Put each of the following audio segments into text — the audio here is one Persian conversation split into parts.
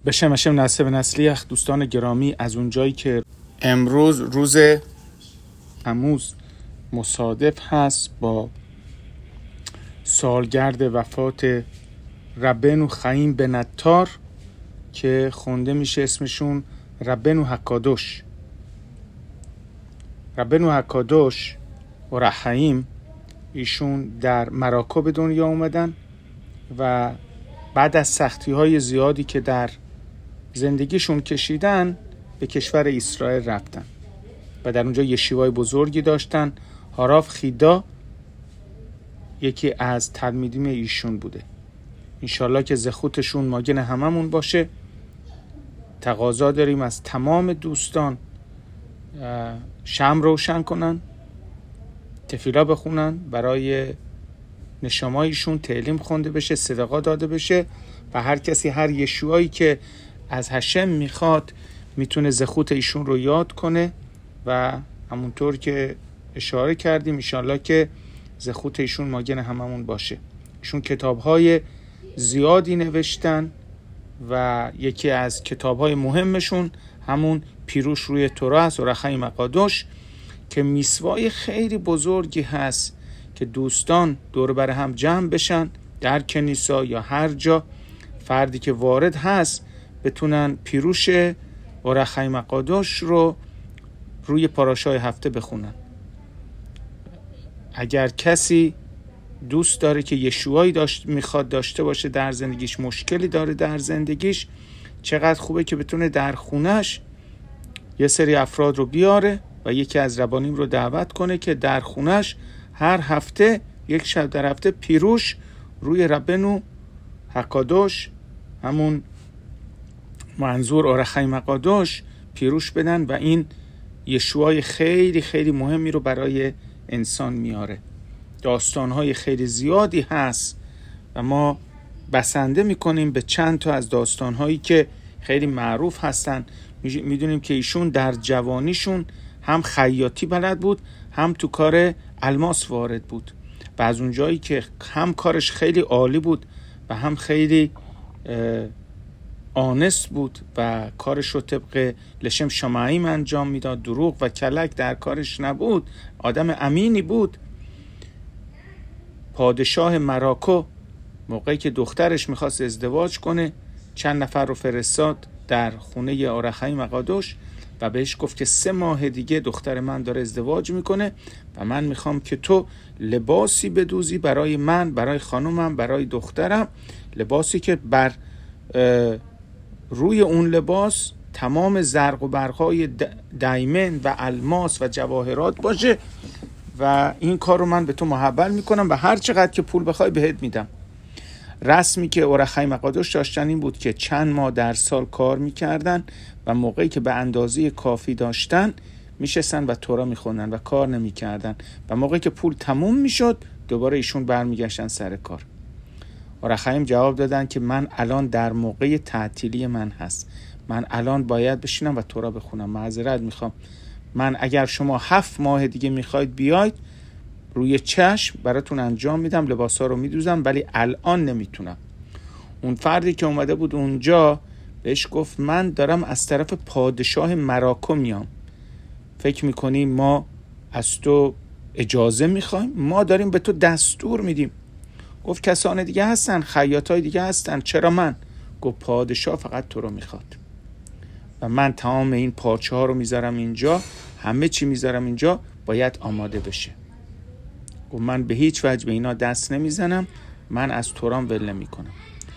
به شم نسل به نسلیخ. دوستان گرامی، از اونجایی که امروز روز تموز مصادف هست با سالگرد وفات ربنو خیم بن عطار که خونده میشه اسمشون ربنو هکادوش. ربنو هکادوش و رحیم ایشون در مراکو به دنیا اومدن و بعد از سختی‌های زیادی که در زندگیشون کشیدن به کشور اسرائیل رفتن و در اونجا یشیوای بزرگی داشتن. هاراف خیدا یکی از تلمیدیم ایشون بوده. انشالله که زخوتشون ماگن هممون باشه. تقاضا داریم از تمام دوستان شمع روشن کنن، تفیلا بخونن، برای نشمایشون تعلیم خونده بشه، صدقا داده بشه و هر کسی هر یشوعایی که از هشم میخواد میتونه زخوت ایشون رو یاد کنه و همونطور که اشاره کردیم انشالله که زخوت ایشون ماگن هممون باشه. ایشون کتابهای زیادی نوشتن و یکی از کتابهای مهمشون همون پیروش روی تورا است و رخای مقادوش که میسوای خیلی بزرگی هست که دوستان دور بر هم جمع بشن در کنیسا یا هر جا فردی که وارد هست بتونن پیروش و رخای مقادوش رو روی پاراشای هفته بخونن. اگر کسی دوست داره که یشوعایی میخواد داشته باشه در زندگیش، مشکلی داره در زندگیش، چقدر خوبه که بتونه در خونش یه سری افراد رو بیاره و یکی از ربانیم رو دعوت کنه که در خونش هر هفته یک شب در هفته پیروش روی ربنو هکادوش همون منظور اورخای مقادوش پیروش بدن و این یشوعای خیلی خیلی مهمی رو برای انسان میاره. داستانهای خیلی زیادی هست و ما بسنده میکنیم به چند تا از داستانهایی که خیلی معروف هستن. میدونیم که ایشون در جوانیشون هم خیاطی بلد بود، هم تو کار الماس وارد بود و از اونجایی که هم کارش خیلی عالی بود و هم خیلی آنست بود و کارش رو طبق لشم شماعیم انجام میداد، دروغ و کلک در کارش نبود، آدم امینی بود. پادشاه مراکو موقعی که دخترش میخواست ازدواج کنه چند نفر رو فرستاد در خونه اورخای مقادوش و بهش گفت که 3 ماه دیگه دختر من داره ازدواج میکنه و من میخوام که تو لباسی بدوزی برای من، برای خانومم، برای دخترم، لباسی که بر روی اون لباس تمام زرق و برق‌های دیمن و الماس و جواهرات باشه و این کار رو من به تو محول میکنم و هر چقدر که پول بخوای بهت میدم. رسمی که اورخای مقادوش داشتن این بود که چند ماه در سال کار میکردن و موقعی که به اندازه کافی داشتن میشستن و تورا میخوندن و کار نمیکردن و موقعی که پول تموم میشد دوباره ایشون برمیگشتن سر کار. اورخایم جواب دادن که من الان در موقع تعطیلی من هست، من الان باید بشینم و تورا بخونم، معذرت میخوام، من اگر شما 7 ماه دیگه میخواید بیاید روی چشم براتون انجام میدم، لباسا رو میدوزم، ولی الان نمیتونم. اون فردی که اومده بود اونجا بهش گفت من دارم از طرف پادشاه مراکو میام، فکر میکنی ما از تو اجازه میخوایم؟ ما داریم به تو دستور میدیم. گفت کسان دیگه هستن، خیاطای دیگه هستن، چرا من؟ گفت پادشاه فقط تو رو میخواد و من تمام این پارچه ها رو میذارم اینجا، همه چی میذارم اینجا، باید آماده بشه. گفت من به هیچ وجه به اینا دست نمیزنم، من از تورام ول نمیکنم.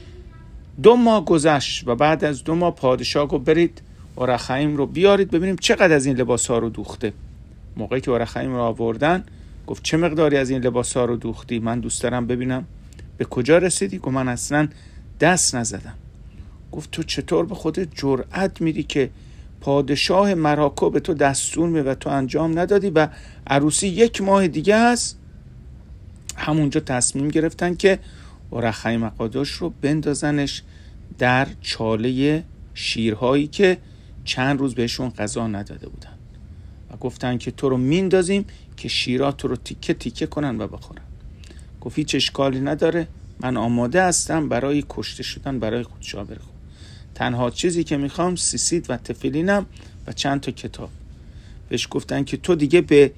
2 ماه گذشت و بعد از 2 ماه پادشاه گفت برید اورخایم رو بیارید ببینیم چقدر از این لباس ها رو دوخته. موقعی که اورخایم رو آوردن گفت چه مقداری از این لباس ها رو دوختی؟ من دوست دارم ببینم به کجا رسیدی؟ گفت من اصلا دست نزدم. گفت تو چطور به خودت جرأت میدی که پادشاه مراکو به تو دستور میده و تو انجام ندادی و عروسی 1 ماه دیگه است؟ همونجا تصمیم گرفتن که اورخای مقادوش رو بندازنش در چاله شیرهایی که چند روز بهشون غذا نداده بودن و گفتن که تو رو میندازیم که شیرها تو رو تیکه تیکه کنن و بخورن. گفت هیچ اشکالی نداره، من آماده هستم برای کشته شدن برای خودشاه برخون. تنها چیزی که میخوام سیسید و تفیلینم و چند تا کتاب. بهش گفتن که تو دیگه به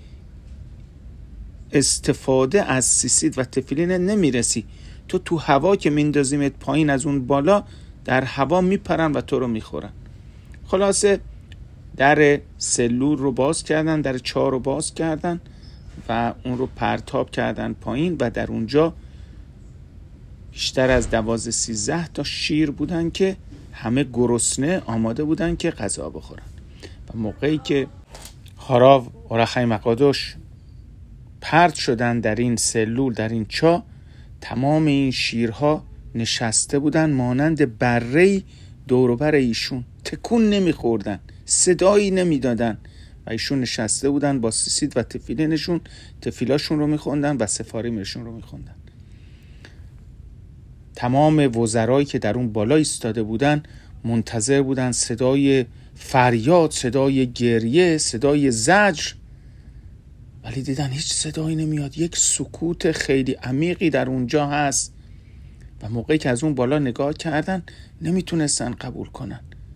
استفاده از سیسید و تفیلین نمیرسی، تو هوا که میندازیمت پایین از اون بالا در هوا میپرن و تو رو میخورن. خلاصه در سلول رو باز کردن، در 4 رو باز کردن و اون رو پرتاب کردن پایین و در اونجا بیشتر از 12-13 تا شیر بودن که همه گرسنه آماده بودن که غذا بخورن. و موقعی که هاراو اورخ خیم اقادوش پرت شدن در این سلول، در این چاه، تمام این شیرها نشسته بودن مانند بره‌ای دور و بر ایشون، تکون نمیخوردن، صدایی نمیدادن و ایشون نشسته بودن با سیسید و تفیلینشون، تفیلاشون رو میخوندن و سفاریمشون رو میخوندن. تمام وزرایی که در اون بالا ایستاده بودن منتظر بودن صدای فریاد، صدای گریه، صدای زجر، ولی دیدن هیچ صدایی نمیاد. یک سکوت خیلی عمیقی در اونجا هست و موقعی که از اون بالا نگاه کردن نمیتونستن قبول کنن.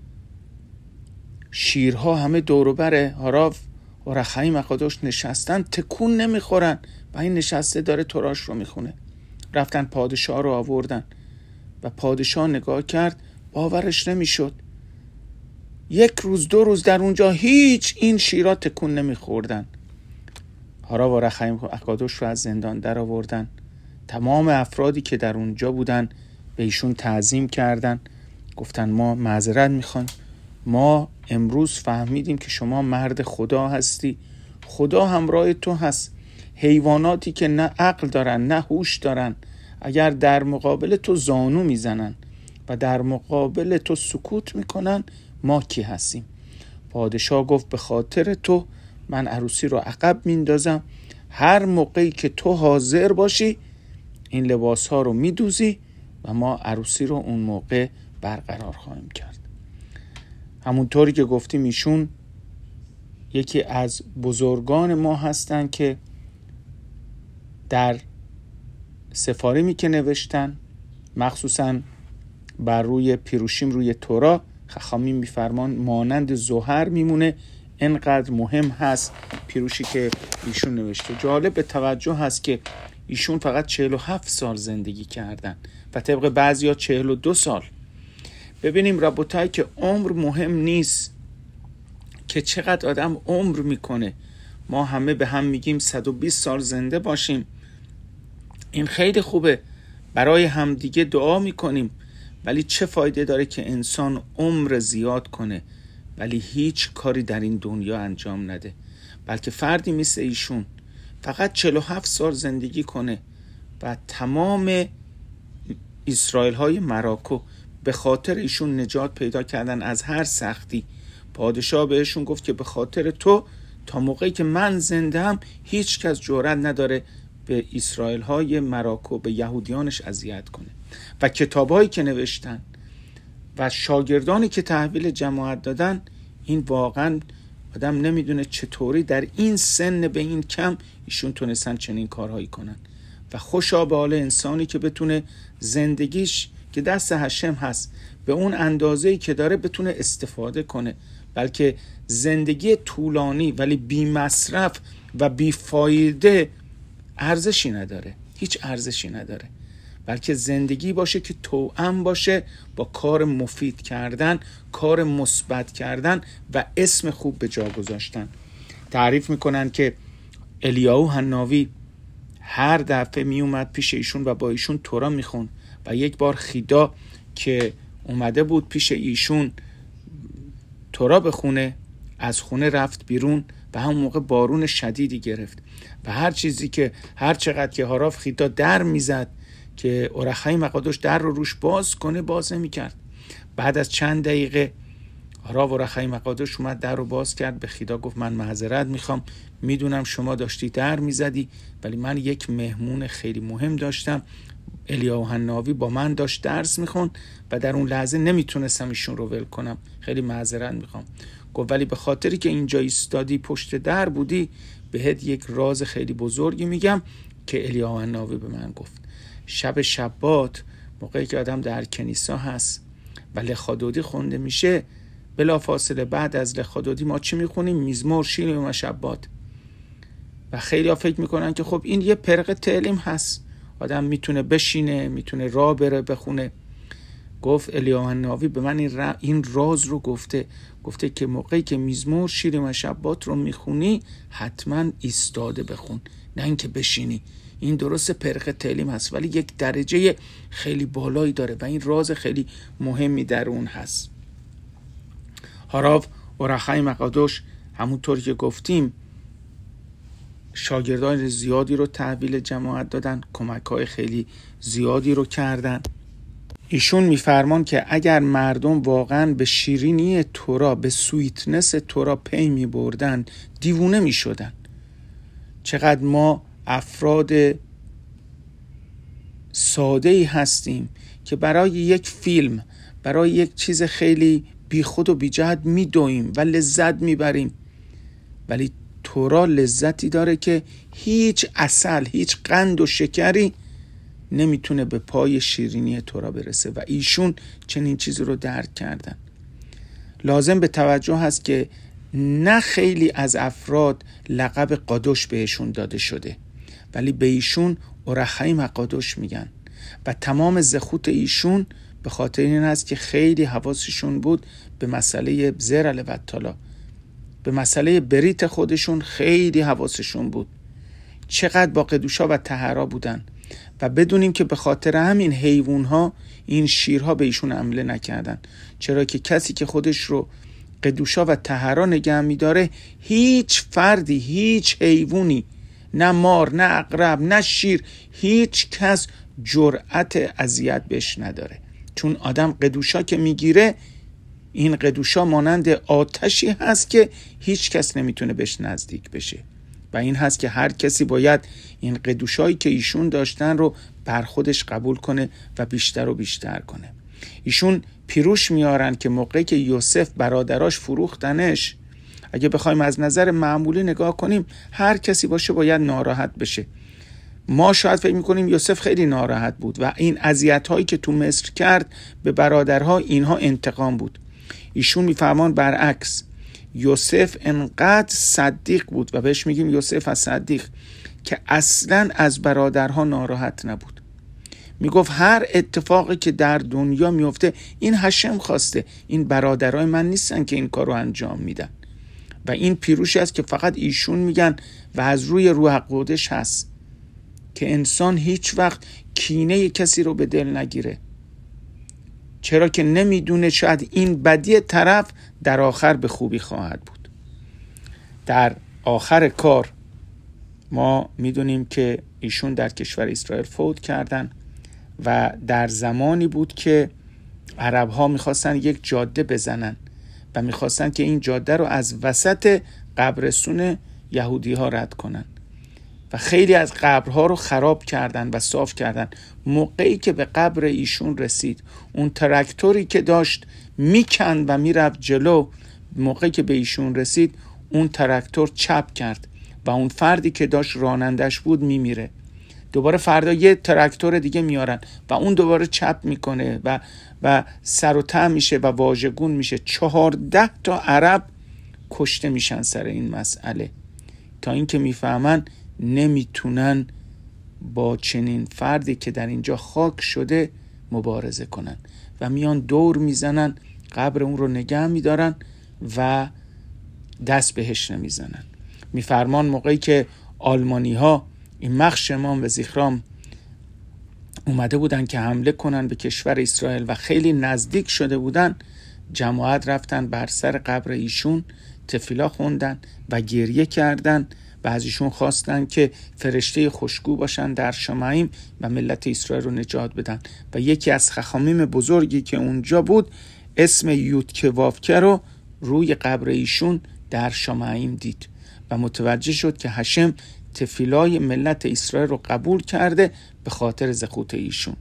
شیرها همه دور و بر هاراو اورخ خیم اقادوش نشستن، تکون نمیخورن و این نشسته داره توراش رو میخونه. رفتن پادشاه رو آوردن و پادشاه نگاه کرد، باورش نمیشد. 1 روز 2 روز در اونجا هیچ این شیرها تکون نمیخوردن. هاراو اورخ خیم اقادوش رو از زندان در آوردن. تمام افرادی که در اونجا بودن به ایشون تعظیم کردن، گفتن ما معذرت میخوایم، ما امروز فهمیدیم که شما مرد خدا هستی، خدا همراه تو هست. حیواناتی که نه عقل دارن نه هوش دارن اگر در مقابل تو زانو میزنن و در مقابل تو سکوت میکنن، ما کی هستیم؟ پادشاه گفت به خاطر تو من عروسی رو عقب میندازم، هر موقعی که تو حاضر باشی این لباس ها رو میدوزی و ما عروسی رو اون موقع برقرار خواهیم کرد. همونطوری که گفتیم ایشون یکی از بزرگان ما هستن که در سفارمی که نوشتن، مخصوصا بر روی پیروشیم روی تورا، خخامیم میفرمان مانند زهر میمونه، انقدر مهم هست پیروشی که ایشون نوشته. جالب به توجه هست که ایشون فقط 47 سال زندگی کردن و طبق بعضیا 42 سال. ببینیم ربوتایی که عمر مهم نیست، که چقدر آدم عمر میکنه. ما همه به هم میگیم 120 سال زنده باشیم، این خیلی خوبه، برای همدیگه دعا میکنیم، ولی چه فایده داره که انسان عمر زیاد کنه ولی هیچ کاری در این دنیا انجام نده؟ بلکه فردی مثل ایشون فقط 47 سال زندگی کنه و تمام اسرائیل های مراکو به خاطر ایشون نجات پیدا کردن از هر سختی. پادشاه بهشون گفت که به خاطر تو تا موقعی که من زنده هم هیچ کس جرئت نداره به اسرائیل های مراکو، به یهودیانش اذیت کنه. و کتابایی که نوشتن و شاگردانی که تحویل جماعت دادن، این واقعا آدم نمیدونه چطوری در این سن به این کم ایشون تونستن چنین کارهایی کنن. و خوشا به حال انسانی که بتونه زندگیش که دست هشم هست به اون اندازه‌ای که داره بتونه استفاده کنه، بلکه زندگی طولانی ولی بی مصرف و بی فایده ارزشی نداره، هیچ ارزشی نداره. بلکه زندگی باشه که توأم باشه با کار مفید کردن، کار مثبت کردن و اسم خوب به جا گذاشتن. تعریف میکنن که الیاهو حناوی هر دفعه می اومد پیش ایشون و با ایشون تورا میخوند و یک بار خیدا که اومده بود پیش ایشون تورا بخونه، از خونه رفت بیرون و همون موقع بارون شدیدی گرفت و هر چقدر که هاراو خیدا در میزد که اورخ خیم اقادوش در رو روش باز کنه، باز نمی‌کرد. بعد از چند دقیقه هاراو اورخ خیم اقادوش اومد در رو باز کرد، به خیدا گفت من معذرت میخوام، میدونم شما داشتی در میزدی ولی من یک مهمون خیلی مهم داشتم، الیاهو حناوی با من داشت درس میخوند و در اون لحظه نمیتونستم ایشون رو ول کنم، خیلی معذرت میخوام. گفت ولی به خاطری که اینجا ایستادی پشت در بودی، بهت یک راز خیلی بزرگی میگم که الیاهو حناوی به من گفت. شب شبات موقعی که آدم در کنیسا هست و لخادودی خونده میشه، بلافاصله بعد از لخادودی ما چی میخونیم؟ مزمور، شیرین و مشبات. و خیلی ها فکر میکنن که خب این یه پرق تعلیم هست، آدم میتونه بشینه، میتونه راه بره بخونه. گفت الیاhu الناوی به من این راز رو گفته که موقعی که مزمور، شیرین و مشبات رو میخونی حتما ایستاده بخون، نه اینکه بشینی. این درست پرق تعلیم هست ولی یک درجه خیلی بالایی داره و این راز خیلی مهمی در اون هست. هاراو اور خایم اقادوش همونطور که گفتیم شاگردان زیادی رو تحویل جماعت دادن، کمک‌های خیلی زیادی رو کردن. ایشون میفرمان که اگر مردم واقعا به شیرینی تورا، به سویتنس تورا پی میبردن، دیوونه میشدن. چقدر ما افراد ساده‌ای هستیم که برای یک فیلم، برای یک چیز خیلی بی خود و بی جهت میدویم و لذت میبریم، ولی تورا لذتی داره که هیچ عسل، هیچ قند و شکری نمیتونه به پای شیرینی تورا برسه و ایشون چنین چیزی رو درک کردن. لازم به توجه هست که نه خیلی از افراد لقب قادوش بهشون داده شده، ولی به ایشون اور خایم قادوش میگن و تمام زخوت ایشون به خاطر این هست که خیلی حواسشون بود به مسئله زر الوتالا، به مسئله بریت خودشون خیلی حواسشون بود، چقدر با قدوشا و طهرا بودن و بدونیم که به خاطر همین حیوانها، این شیرها به ایشون حمله نکردن، چرا که کسی که خودش رو قدوشا و طهرا نگه می‌داره، هیچ فردی، هیچ حیوانی، نه مار، نه عقرب، نه شیر، هیچ کس جرأت اذیت بهش نداره، چون آدم قدوشا که میگیره، این قدوشا مانند آتشی هست که هیچ کس نمیتونه بهش نزدیک بشه و این هست که هر کسی باید این قدوشایی که ایشون داشتن رو بر خودش قبول کنه و بیشتر و بیشتر کنه. ایشون پیروش میارن که موقعی که یوسف برادراش فروختنش، اگه بخوایم از نظر معمولی نگاه کنیم، هر کسی باشه باید ناراحت بشه. ما شاید فکر میکنیم یوسف خیلی ناراحت بود و این اذیت‌هایی که تو مصر کرد به برادرها، اینها انتقام بود. ایشون میفرمان برعکس، یوسف انقدر صدیق بود و بهش میگیم یوسف از صدیق که اصلا از برادرها ناراحت نبود. میگفت هر اتفاقی که در دنیا میفته این هشم خواسته، این برادرای من نیستن که این کارو انجام میدن و این پیروشی است که فقط ایشون میگن و از روی روح القدس هست که انسان هیچ وقت کینه کسی رو به دل نگیره، چرا که نمیدونه شاید این بدی طرف در آخر به خوبی خواهد بود. در آخر کار ما میدونیم که ایشون در کشور اسرائیل فوت کردن و در زمانی بود که عرب ها میخواستن یک جاده بزنن و میخواستن که این جاده رو از وسط قبرستون یهودی ها رد کنن و خیلی از قبرها رو خراب کردن و صاف کردن. موقعی که به قبر ایشون رسید، اون تراکتوری که داشت میکند و میرفت جلو، موقعی که به ایشون رسید اون تراکتور چپ کرد و اون فردی که داشت رانندش بود میمیره. دوباره فردا یه تراکتور دیگه میارن و اون دوباره چپ میکنه و سر و ته میشه و واژگون میشه. 14 تا عرب کشته میشن سر این مسئله، تا اینکه میفهمن نمیتونن با چنین فردی که در اینجا خاک شده مبارزه کنن و میان دور میزنن، قبر اون رو نگه میدارن و دست بهش نمیزنن. میفرمان موقعی که آلمانی ها این مخشمان و زیخرام اومده بودن که حمله کنن به کشور اسرائیل و خیلی نزدیک شده بودن، جماعت رفتن بر سر قبر ایشون، تفیلا خوندن و گریه کردن و از ایشون خواستن که فرشته خوشگو باشن در شمعیم و ملت اسرائیل رو نجات بدن. و یکی از خخامیم بزرگی که اونجا بود اسم یودکه وافکه رو روی قبر ایشون در شمعیم دید و متوجه شد که هشم تفیلای ملت اسرائیل رو قبول کرده به خاطر زخوت ایشون.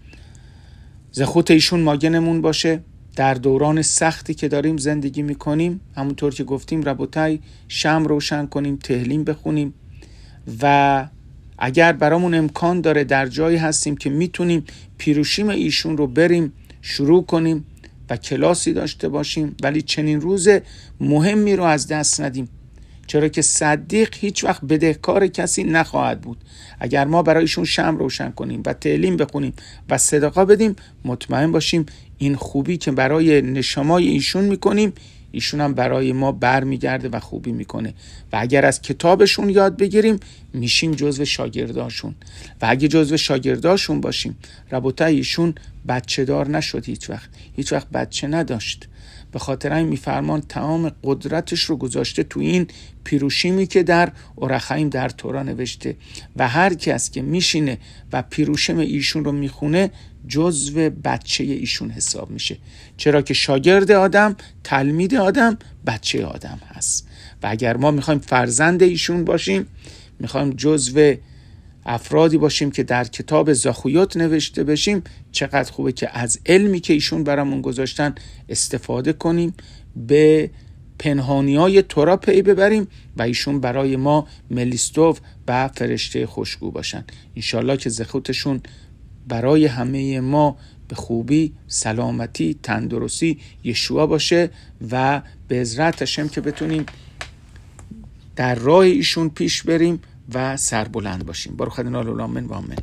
زخوت ایشون ماگنمون باشه در دوران سختی که داریم زندگی میکنیم. همونطور که گفتیم ربوتای شمع روشن کنیم، تهلیم بخونیم و اگر برامون امکان داره در جایی هستیم که میتونیم پیروشیم ایشون رو بریم شروع کنیم و کلاسی داشته باشیم، ولی چنین روز مهمی رو از دست ندیم، چرا که صدیق هیچ وقت بدهکار کسی نخواهد بود. اگر ما برایشون شمع روشن کنیم و تعلیم بخونیم و صدقه بدیم، مطمئن باشیم این خوبی که برای نشمای ایشون میکنیم، ایشون هم برای ما برمیگرده و خوبی میکنه. و اگر از کتابشون یاد بگیریم، میشیم جزو شاگرداشون. و اگه جزو شاگرداشون باشیم، ربوته ایشون بچه دار نشد، هیچ وقت بچه نداشت. به خاطر این میفرمان تمام قدرتش رو گذاشته تو این پیروشیمی که در اورخیم در تورا نوشته و هر کس که میشینه و پیروشم ایشون رو میخونه جزو بچه ایشون حساب میشه، چرا که شاگرد آدم، تلمید آدم، بچه آدم هست. و اگر ما میخوایم فرزند ایشون باشیم، میخوایم جزو افرادی باشیم که در کتاب زاخویوت نوشته بشیم، چقدر خوبه که از علمی که ایشون برامون گذاشتن استفاده کنیم، به پنهانی‌های تورا پی ببریم و ایشون برای ما ملیستوف و فرشته خوشگو باشن. انشالله که زخوتشون برای همه ما به خوبی، سلامتی، تندرستی، یشوع باشه و به عزت هشم که بتونیم در راه ایشون پیش بریم و سربلند باشیم. بارو خدنا لولامن و آمن.